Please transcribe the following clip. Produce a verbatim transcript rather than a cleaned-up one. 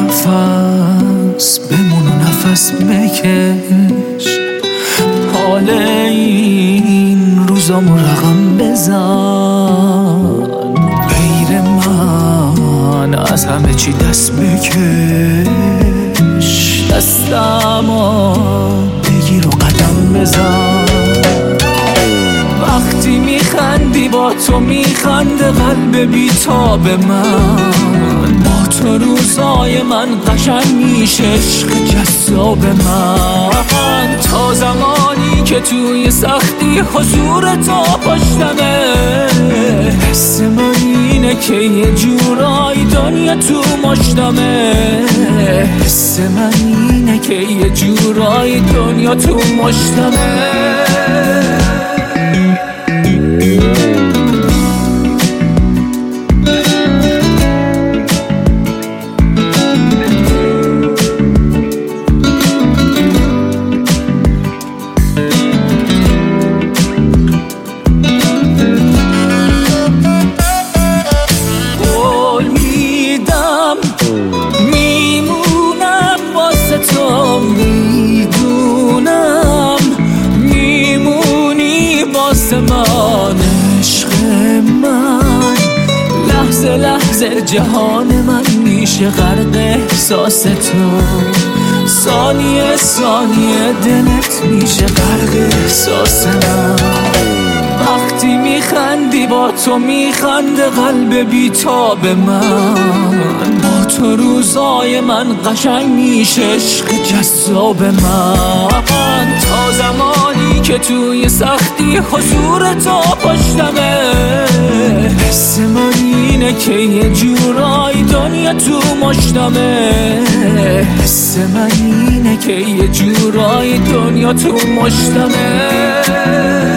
نفس بمون و نفس بکش، حال این روزامو رقم بزن. غیر من از همه چی دست بکش، دستمو بگیر و قدم بزن. وقتی میخندی با تو میخنده قلب بیتاب من، با تو روزای من قشنگ میشه عشق جذاب من. تا زمانی که توی سختی حضور تو پشتمه، حس من اینه که یه جورایی دنیا تو مشتمه. حس من اینه که یه جورایی دنیا تو مشتمه. من عشق من لحظه لحظه جهان من میشه غرق احساس تو. ثانیه ثانیه دلت میشه غرق احساس من. وقتی میخندی با تو میخنده قلب بیتاب من، با تو روزای من قشنگ میشه عشق جذاب من. تا زمانی که توی سختی حضور تو پشتمه، حس من اینه که یه جورایی دنیا تو مشتمه. حس من اینه که یه جورایی دنیا تو مشتمه.